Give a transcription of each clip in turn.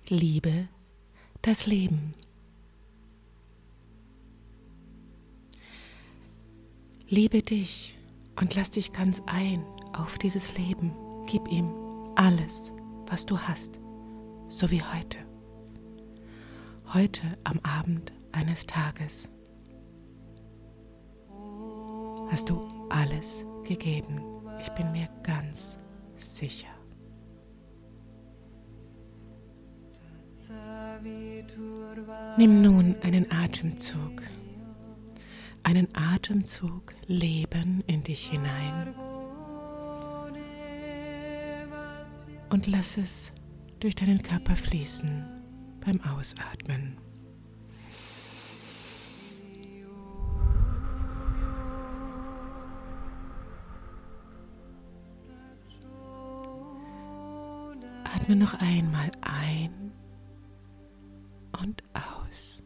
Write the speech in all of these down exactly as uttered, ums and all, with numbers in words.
liebe das Leben. Liebe dich und lass dich ganz ein auf dieses Leben. Gib ihm alles, was du hast, so wie heute. Heute am Abend eines Tages hast du alles gegeben. Ich bin mir ganz sicher. Nimm nun einen Atemzug, einen Atemzug Leben in dich hinein und lass es durch deinen Körper fließen beim Ausatmen. Atme noch einmal ein und aus.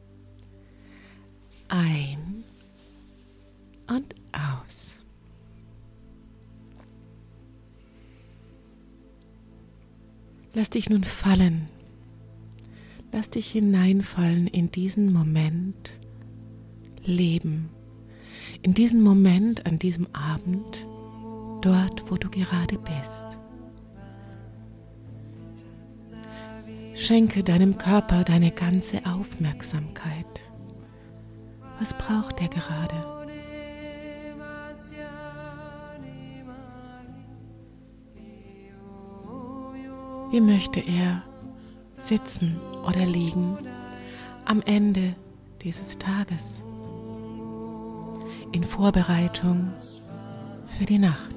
Ein und aus. Lass dich nun fallen. Lass dich hineinfallen in diesen Moment Leben. In diesen Moment an diesem Abend, dort, wo du gerade bist. Schenke deinem Körper deine ganze Aufmerksamkeit. Was braucht er gerade? Wie möchte er sitzen oder liegen am Ende dieses Tages in Vorbereitung für die Nacht?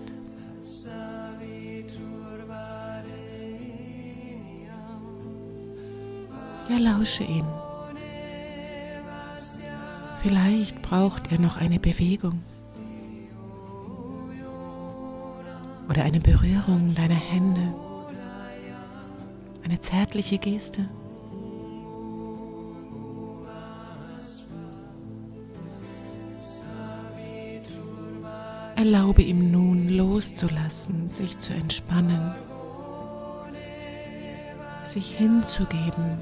Ja, lausche ihm. Vielleicht braucht er noch eine Bewegung oder eine Berührung deiner Hände, eine zärtliche Geste. Erlaube ihm nun loszulassen, sich zu entspannen, sich hinzugeben.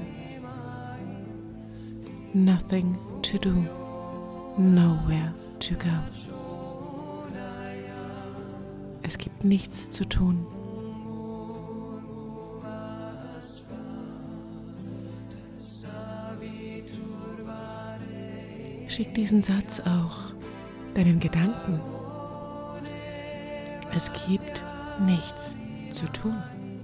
Nothing to do, nowhere to go. Es gibt nichts zu tun. Schick diesen Satz auch deinen Gedanken. Es gibt nichts zu tun.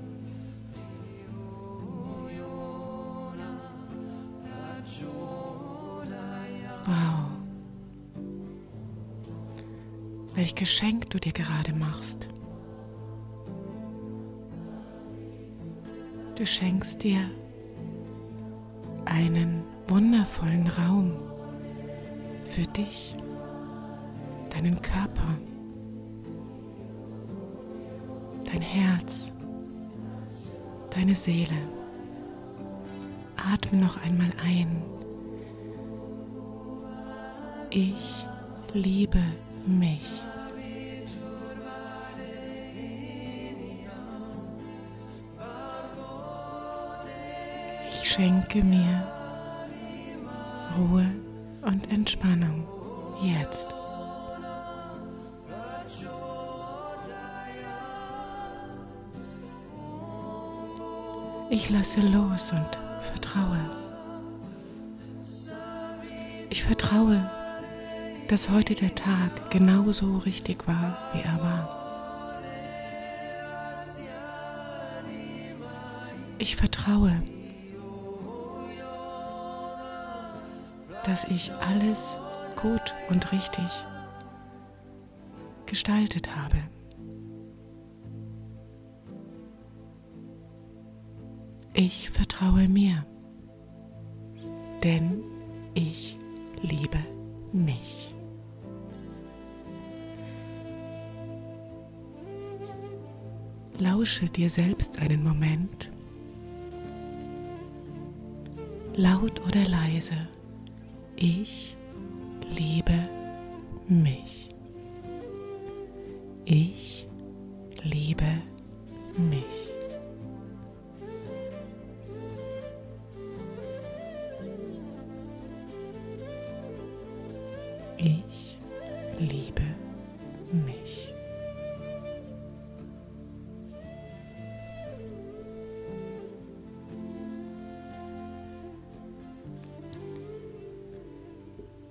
Wow, welch Geschenk du dir gerade machst. Du schenkst dir einen wundervollen Raum für dich, deinen Körper, dein Herz, deine Seele. Atme noch einmal ein. Ich liebe mich. Ich schenke mir Ruhe und Entspannung jetzt. Ich lasse los und vertraue. Ich vertraue, dass heute der Tag genauso richtig war, wie er war. Ich vertraue, dass ich alles gut und richtig gestaltet habe. Ich vertraue mir, denn ich liebe mich. Lausche dir selbst einen Moment, laut oder leise. Ich liebe mich. Ich liebe mich.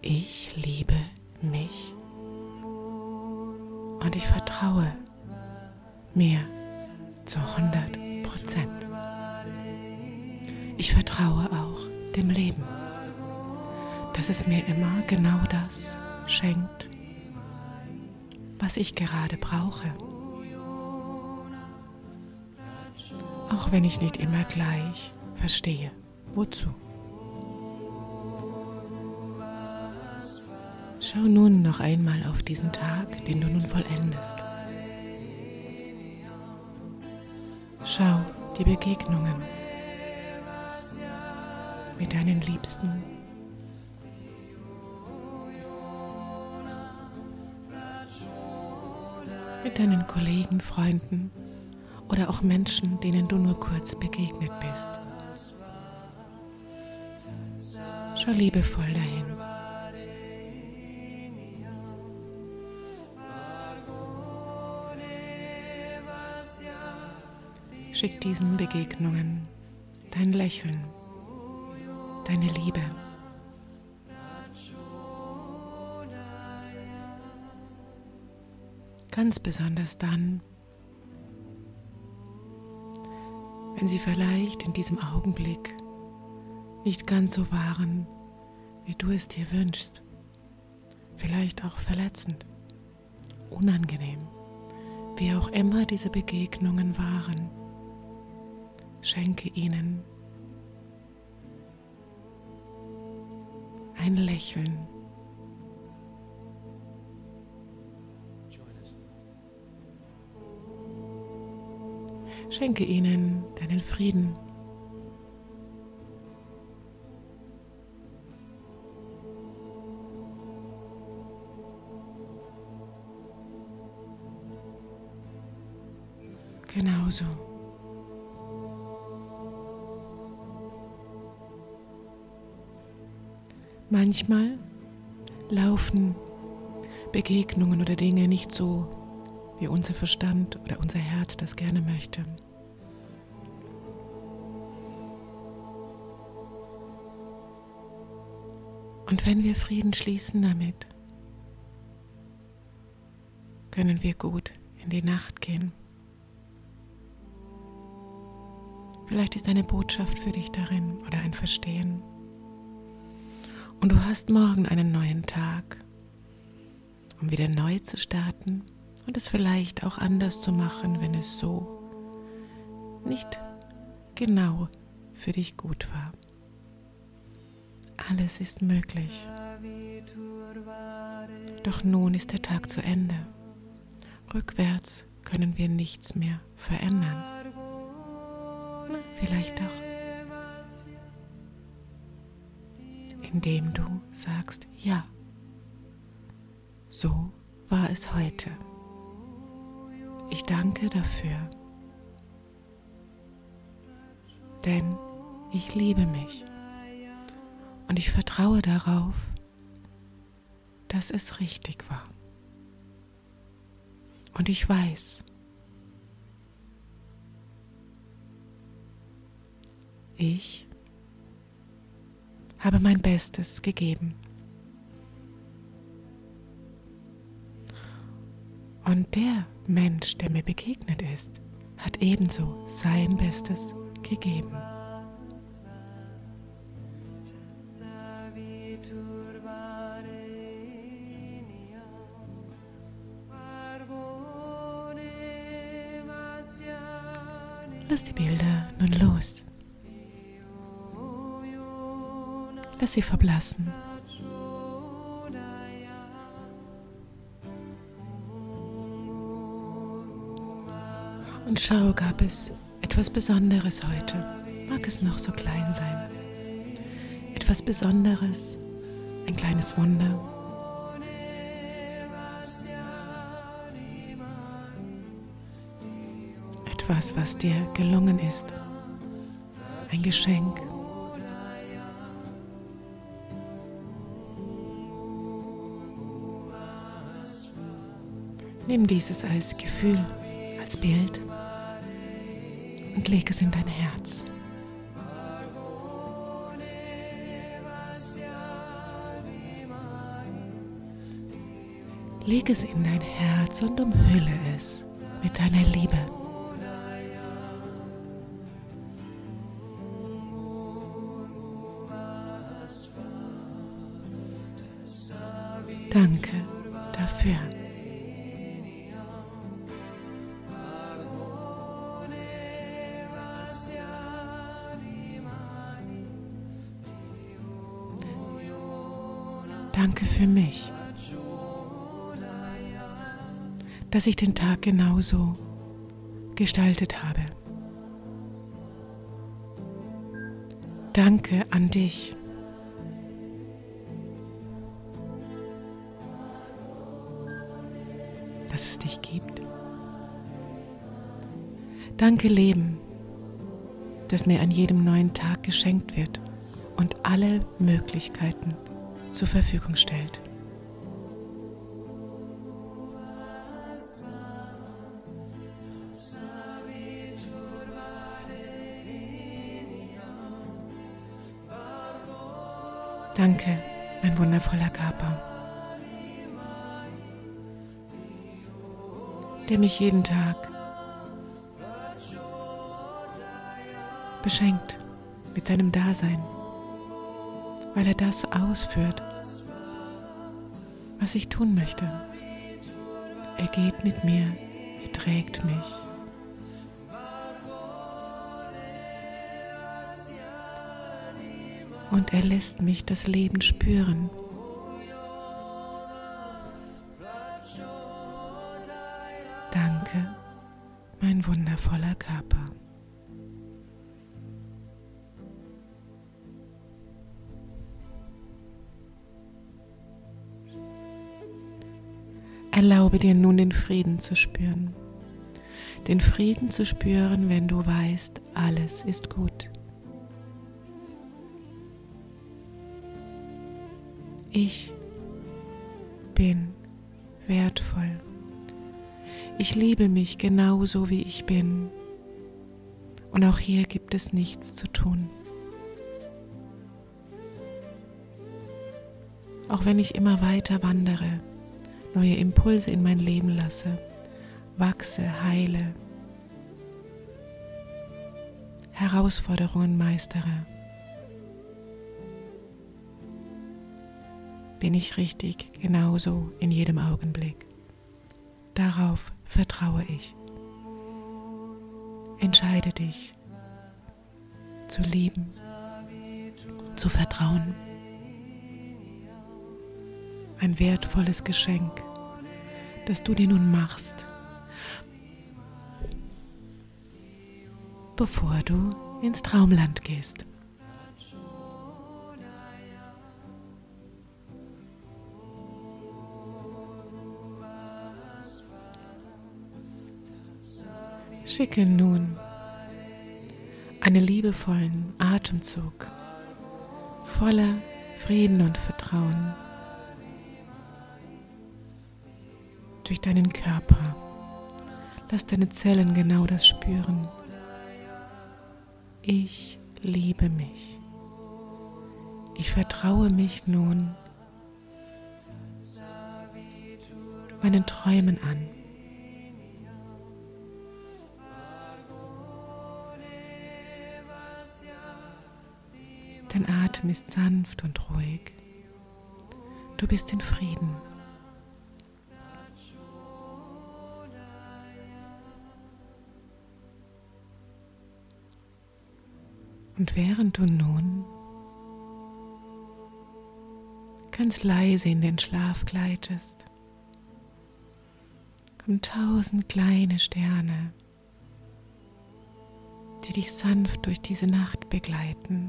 Ich liebe mich und ich vertraue mir zu hundert Prozent. Ich vertraue auch dem Leben, dass es mir immer genau das schenkt, was ich gerade brauche. Auch wenn ich nicht immer gleich verstehe, wozu. Schau nun noch einmal auf diesen Tag, den du nun vollendest. Schau die Begegnungen mit deinen Liebsten, mit deinen Kollegen, Freunden oder auch Menschen, denen du nur kurz begegnet bist. Schau liebevoll dahin. Schick diesen Begegnungen dein Lächeln, deine Liebe. Ganz besonders dann, wenn sie vielleicht in diesem Augenblick nicht ganz so waren, wie du es dir wünschst. Vielleicht auch verletzend, unangenehm, wie auch immer diese Begegnungen waren. Schenke ihnen ein Lächeln. Schenke ihnen deinen Frieden. Genauso. Manchmal laufen Begegnungen oder Dinge nicht so, wie unser Verstand oder unser Herz das gerne möchte. Und wenn wir Frieden schließen damit, können wir gut in die Nacht gehen. Vielleicht ist eine Botschaft für dich darin oder ein Verstehen. Und du hast morgen einen neuen Tag, um wieder neu zu starten und es vielleicht auch anders zu machen, wenn es so nicht genau für dich gut war. Alles ist möglich. Doch nun ist der Tag zu Ende. Rückwärts können wir nichts mehr verändern. Na, vielleicht doch. Indem du sagst, ja, so war es heute. Ich danke dafür, denn ich liebe mich und ich vertraue darauf, dass es richtig war. Und ich weiß, ich habe mein Bestes gegeben. Und der Mensch, der mir begegnet ist, hat ebenso sein Bestes gegeben. Lass die Bilder nun los. Lass sie verblassen. Und schau, gab es etwas Besonderes heute? Mag es noch so klein sein. Etwas Besonderes, ein kleines Wunder. Etwas, was dir gelungen ist. Ein Geschenk. Nimm dieses als Gefühl, als Bild und leg es in dein Herz. Leg es in dein Herz und umhülle es mit deiner Liebe. Danke dafür. Danke für mich, dass ich den Tag genauso gestaltet habe. Danke an dich. Dass es dich gibt. Danke, Leben, das mir an jedem neuen Tag geschenkt wird und alle Möglichkeiten zur Verfügung stellt. Danke, mein wundervoller Körper, der mich jeden Tag beschenkt mit seinem Dasein, weil er das ausführt, was ich tun möchte. Er geht mit mir, er trägt mich. Und er lässt mich das Leben spüren. Danke, mein wundervoller Körper. Erlaube dir nun den Frieden zu spüren. Den Frieden zu spüren, wenn du weißt, alles ist gut. Ich bin wertvoll. Ich liebe mich genauso, wie ich bin. Und auch hier gibt es nichts zu tun. Auch wenn ich immer weiter wandere, neue Impulse in mein Leben lasse, wachse, heile, Herausforderungen meistere, bin ich richtig genauso in jedem Augenblick. Darauf vertraue ich. Entscheide dich, zu lieben, zu vertrauen. Ein wertvolles Geschenk, das du dir nun machst, bevor du ins Traumland gehst. Schicke nun einen liebevollen Atemzug voller Frieden und Vertrauen durch deinen Körper. Lass deine Zellen genau das spüren. Ich liebe mich. Ich vertraue mich nun meinen Träumen an. Dein Atem ist sanft und ruhig. Du bist in Frieden. Und während du nun ganz leise in den Schlaf gleitest, kommen tausend kleine Sterne, die dich sanft durch diese Nacht begleiten.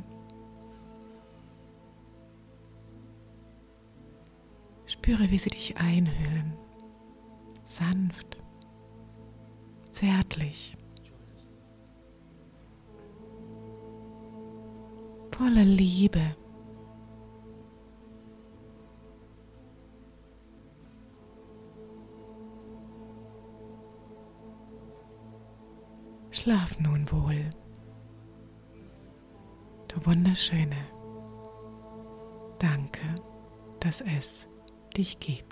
Spüre, wie sie dich einhüllen, sanft, zärtlich, voller Liebe. Schlaf nun wohl, du Wunderschöne. Danke, dass es dich gibt.